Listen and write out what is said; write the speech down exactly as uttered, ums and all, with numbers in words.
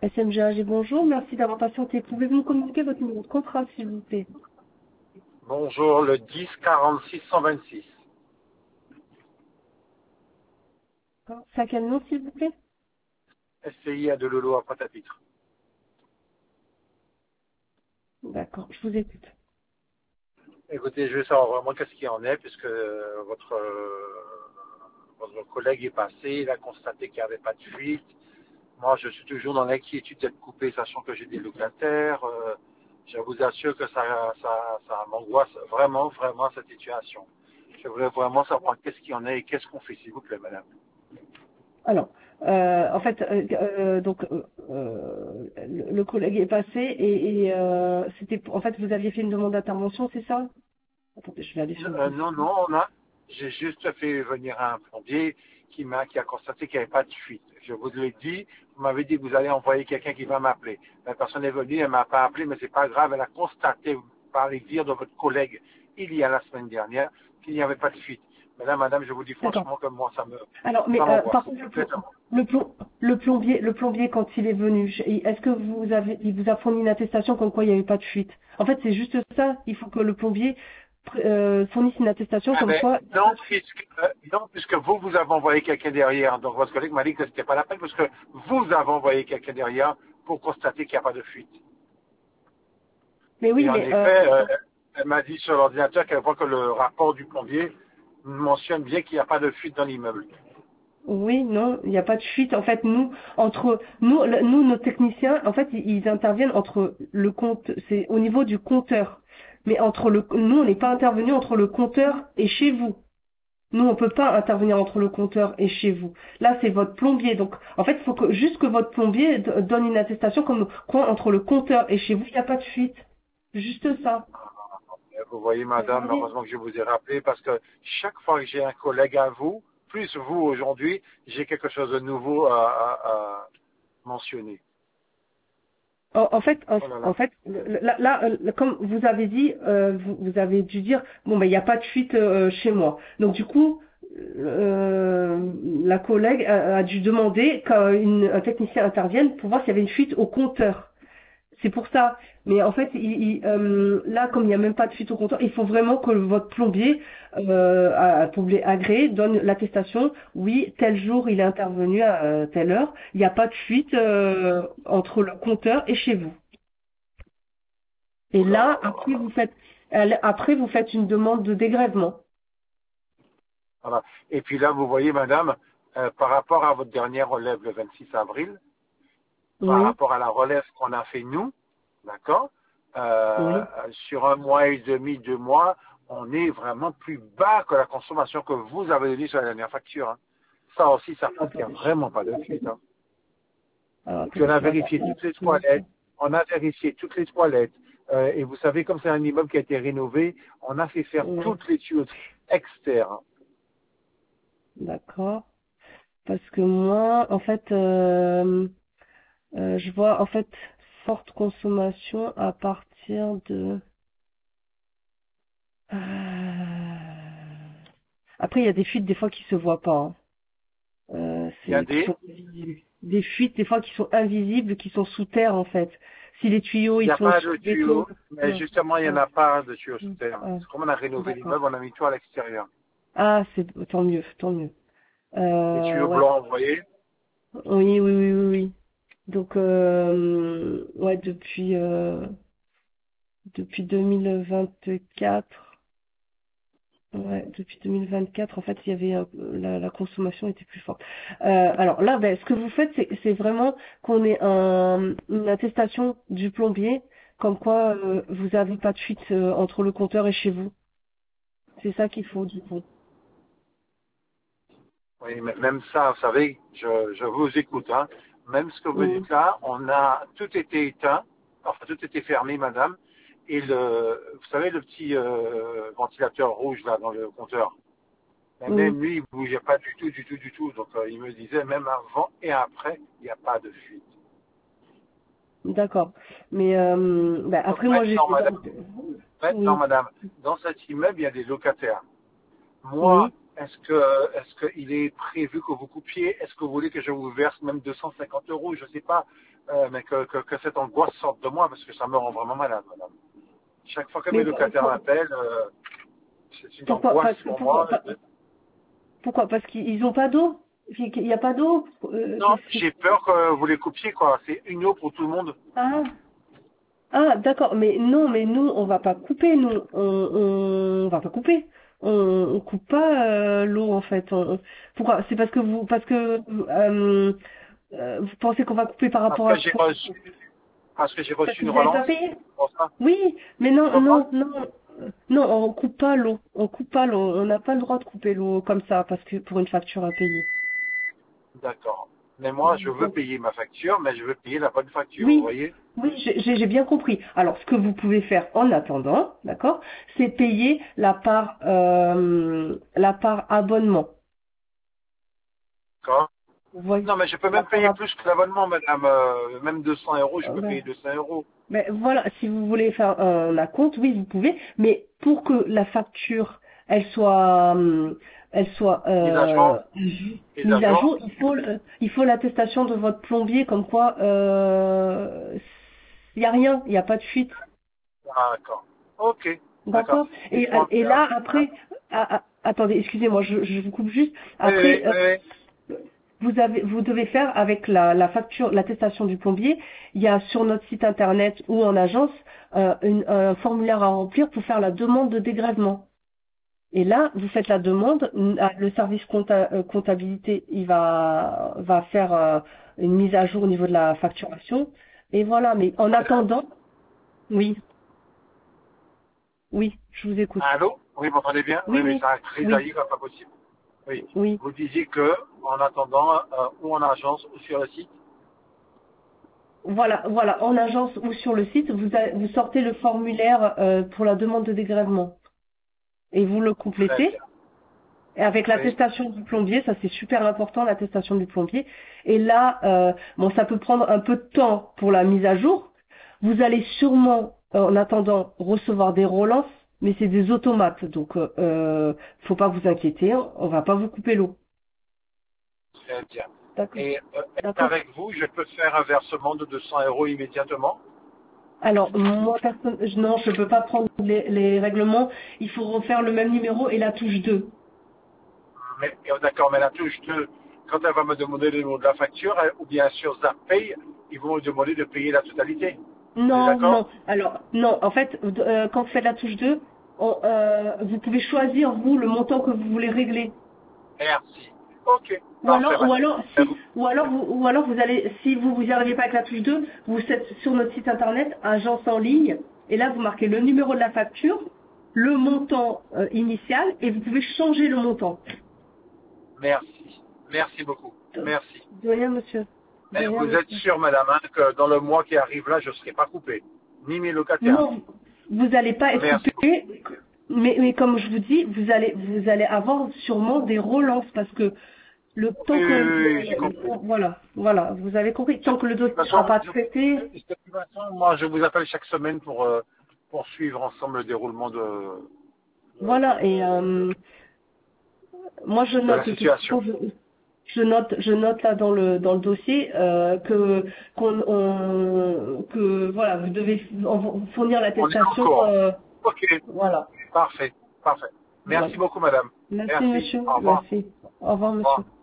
S M G A G, bonjour, merci d'avoir patienté. Pouvez-vous me communiquer votre numéro de contrat, s'il vous plaît? Bonjour, le dix quarante-six cent vingt-six. C'est à quel nom, s'il vous plaît? S C I à de Lolo à Pointe-à-Pitre. D'accord, je vous écoute. Écoutez, je veux savoir vraiment qu'est-ce qu'il en est, puisque euh, votre, euh, votre collègue est passé, il a constaté qu'il n'y avait pas de fuite. Moi, je suis toujours dans l'inquiétude d'être coupé, sachant que j'ai des locataires. Euh, je vous assure que ça, ça, ça m'angoisse vraiment, vraiment cette situation. Je voudrais vraiment savoir qu'est-ce qu'il en est et qu'est-ce qu'on fait, s'il vous plaît, madame. Alors, euh, en fait, euh, euh, donc, euh, euh, le, le collègue est passé et, et euh, c'était, en fait, vous aviez fait une demande d'intervention, c'est ça? Attendez, je vais aller sur le Euh, non, dossier. non, on a, j'ai juste fait venir un plombier qui m'a, qui a constaté qu'il n'y avait pas de fuite. Je vous l'ai dit, vous m'avez dit que vous allez envoyer quelqu'un qui va m'appeler. La personne est venue, elle m'a pas appelé, mais c'est pas grave, elle a constaté par les dires de votre collègue il y a la semaine dernière qu'il n'y avait pas de fuite. Mais là, madame, je vous dis D'accord. franchement que moi, ça me, Alors, mais ça euh, m'angoisse. par contre, le, plom- Complètement. le, plom- le plombier, le plombier, quand il est venu, je- est-ce que vous avez, il vous a fourni une attestation comme quoi il n'y avait pas de fuite? En fait, c'est juste ça. Il faut que le plombier pr- euh, fournisse une attestation Ah comme ben, quoi il n'y a non, pas de fuite. puisque, euh, non, puisque vous, vous avez envoyé quelqu'un derrière. Donc, votre collègue m'a dit que c'était pas la peine, parce que vous avez envoyé quelqu'un derrière pour constater qu'il n'y a pas de fuite. Mais oui, Et en mais euh, effet, euh, elle m'a dit sur l'ordinateur qu'elle voit que le rapport du plombier mentionne bien qu'il n'y a pas de fuite dans l'immeuble. oui, non, il n'y a pas de fuite. En fait, nous, entre nous, le- nous, nos techniciens, en fait, ils, ils interviennent entre le compte, c'est au niveau du compteur. Mais entre le, nous, on n'est pas intervenu entre le compteur et chez vous. Nous, on peut pas intervenir entre le compteur et chez vous. Là, c'est votre plombier. Donc, en fait, il faut que, juste que votre plombier d- donne une attestation comme quoi entre le compteur et chez vous, il n'y a pas de fuite. Juste ça. Et vous voyez, Vous madame, voyez? heureusement que je vous ai rappelé, parce que chaque fois que j'ai un collègue à vous, plus vous aujourd'hui, j'ai quelque chose de nouveau à, à- à mentionner. En, en fait, en, Oh là en là. fait, le- là, là, euh, comme vous avez dit, euh, vous, vous avez dû dire, bon, ben, il n'y a pas de fuite euh, chez moi. Donc, du coup, euh, la collègue a, a dû demander qu'un technicien intervienne pour voir s'il y avait une fuite au compteur. C'est pour ça. Mais en fait, il, il, euh, là, comme il n'y a même pas de fuite au compteur, il faut vraiment que votre plombier, euh, à- plombier agréé, donne l'attestation. Oui, tel jour, il est intervenu à euh, telle heure. Il n'y a pas de fuite euh, entre le compteur et chez vous. Et Oh là là, là là là après, là. vous faites, elle- après, vous faites une demande de dégrèvement. Voilà. Et puis là, vous voyez, madame, euh, par rapport à votre dernière relève le vingt-six avril, par Oui, rapport à la relève qu'on a fait nous, d'accord, euh, oui. sur un mois et demi, deux mois, on est vraiment plus bas que la consommation que vous avez donnée sur la dernière facture. Hein. Ça aussi, ça prouve qu'il n'y a Attendez. vraiment pas de fuite. Hein. Alors, Et puis on attendez, a je vais vérifié regarder toutes les rapidement. toilettes, on a vérifié toutes les toilettes. Euh, et vous savez, comme c'est un immeuble qui a été rénové, on a fait faire Oui, toutes les tuyauteries externes. d'accord. Parce que moi, en fait, euh, euh, je vois, en fait, forte consommation à partir de... Euh, Après, il y a des fuites, des fois, qui se voient pas. Hein. Euh, Il y a c'est qui des, sont invisibles. Des fuites, des fois, qui sont invisibles, qui sont sous terre, en fait. Si les tuyaux, il n'y ils a sont pas sous de le béton. tuyaux, mais euh, justement, il n'y en ah, a pas de tuyaux sous terre. ah, Comme on a rénové d'accord. l'immeuble, on a mis tout à l'extérieur. Ah, c'est tant mieux, tant mieux. Les Euh, tuyaux ouais. blancs, vous voyez. Oui, oui, oui, oui, oui. Donc, euh, ouais, depuis, euh, depuis deux mille vingt-quatre, ouais, depuis deux mille vingt-quatre, en fait, il y avait un- la, la consommation était plus forte. Euh, alors là, ben, ce que vous faites, c'est, c'est vraiment qu'on ait un, une attestation du plombier, comme quoi euh, vous n'avez pas de fuite euh, entre le compteur et chez vous. C'est ça qu'il faut, du coup. Oui, mais même ça, vous savez, je, je vous écoute. Hein. Même ce que vous Mhm. dites là, on a tout été éteint, enfin tout était fermé, madame. Et le, vous savez, le petit euh, ventilateur rouge là dans le compteur, mais Oui, même lui, il bougeait pas du tout, du tout, du tout. Donc euh, il me disait, même avant et après, il n'y a pas de fuite. d'accord. Mais euh, ben, Donc après, moi, j'ai... maintenant, madame, maintenant, Oui, madame, dans cet immeuble, il y a des locataires. Moi, oui. est-ce que est-ce qu'il est prévu que vous coupiez? Est-ce que vous voulez que je vous verse même deux cent cinquante euros? Je ne sais pas. euh, mais que, que, que cette angoisse sorte de moi parce que ça me rend vraiment malade, madame. Chaque fois que mes Mais locataires pour- m'appellent, euh, c'est une pourquoi, angoisse parce que pour pourquoi, moi. pas- pourquoi, parce qu'ils ont pas d'eau? Il n'y a pas d'eau? Euh, Non, qu'est-ce que- j'ai peur que vous les coupiez, quoi. C'est une eau pour tout le monde. Ah, ah, d'accord, mais non, mais nous, on va pas couper, nous, on, on va pas couper. On, on coupe pas euh, l'eau en fait. On- pourquoi? C'est parce que vous, parce que euh, euh, vous pensez qu'on va couper par Parce rapport que à j'ai quoi? reçu, parce que j'ai Parce reçu que une vous n'avez pas relance. payé? Pour ça. Oui, mais non, Comment? non, non, euh, non, on coupe pas l'eau. On coupe pas l'eau. On n'a pas le droit de couper l'eau comme ça parce que pour une facture à payer. D'accord. Mais moi, je veux Donc, payer ma facture, mais je veux payer la bonne facture, vous oui, voyez? oui, j'ai j'ai- j'ai bien compris. Alors, ce que vous pouvez faire en attendant, d'accord, c'est payer la part, euh, la part abonnement. D'accord. Vous voyez, Non, mais je peux la même part payer ab- plus que l'abonnement, madame. Euh, même deux cents euros, je euh, peux ben, payer deux cents euros. ben, voilà, si vous voulez faire un acompte, oui, vous pouvez, mais pour que la facture, elle soit, hum, elle soit Mise à euh, jour. Mise à mise à jour. jour, il faut, le- il faut l'attestation de votre plombier, comme quoi, euh, il n'y a rien, il n'y a pas de fuite. Ah, d'accord. Ok. D'accord. D'accord. Il Et, faut en et faire. là, Hein? après, ah, ah, attendez, excusez-moi, je, je vous coupe juste. Oui, oui, Après, euh, oui. vous avez, vous devez faire avec la, la facture, l'attestation du plombier. Il y a sur notre site internet ou en agence euh, une- un formulaire à remplir pour faire la demande de dégrèvement. Et là, vous faites la demande. Le service compta- euh, comptabilité, il va, va faire euh, une mise à jour au niveau de la facturation. Et voilà. Mais en Madame. attendant, oui, oui, je vous écoute. Allô? Oui, vous m'entendez bien? Oui, Oui, mais oui, ça a oui, crésaillé comme pas possible. Oui. oui. Vous disiez que, en attendant, euh, ou en agence ou sur le site. Voilà, voilà, en agence ou sur le site, vous, a- vous sortez le formulaire euh, pour la demande de dégrèvement et vous le Très complétez. bien. Et avec Oui. l'attestation du plombier, ça c'est super important, l'attestation du plombier. Et là, euh, bon, ça peut prendre un peu de temps pour la mise à jour. Vous allez sûrement, euh, en attendant, recevoir des relances, mais c'est des automates, donc euh, euh, faut pas vous inquiéter, hein, on va pas vous couper l'eau. Très bien. D'accord. Et euh, D'accord. avec vous, je peux faire un versement de deux cents euros immédiatement. Alors, moi, personne, je- non, je ne peux pas prendre les, les règlements. Il faut refaire le même numéro et la touche deux. Mais, euh, d'accord, mais la touche deux, quand elle va me demander le nom de la facture, elle- ou bien sur Zapay, ils vont me demander de payer la totalité. On est Non, non. d'accord? Alors, non, en fait, euh, quand vous faites la touche deux, on- euh, vous pouvez choisir, vous, le montant que vous voulez régler. Merci. Ok, Ou parfait, alors, ou madame. alors, Et si, vous- ou alors vous, ou alors vous allez, si vous vous y arrivez pas avec la touche deux, vous êtes sur notre site internet, agence en ligne, et là vous marquez le numéro de la facture, le montant euh, initial, et vous pouvez changer le montant. Merci. Merci beaucoup. De, Merci. de rien, monsieur. De Et rien, vous êtes monsieur. sûr, madame, hein, que dans le mois qui arrive là, je ne serai pas coupé. Ni mes locataires. Non, vous n'allez pas être Merci coupé, beaucoup. mais, mais comme je vous dis, vous allez, vous allez avoir sûrement des relances parce que le Oui, temps que, oui, oui, oui, j'ai le- compris. le- voilà, voilà, vous avez compris, De tant que le toute dossier ne façon, sera pas je- traité, de toute façon, moi, je vous appelle chaque semaine pour, euh, pour suivre ensemble le déroulement de, de, voilà, et de- euh, moi je de la note de toute situation. façon, je, je note, je note là dans le dans le dossier euh, que qu'on on- que voilà, vous devez en- fournir On est en l'attestation, courant. euh, Ok, voilà, parfait, parfait. voilà. Merci beaucoup, madame. Merci Merci. monsieur, Au revoir. merci. Au revoir Au revoir. monsieur.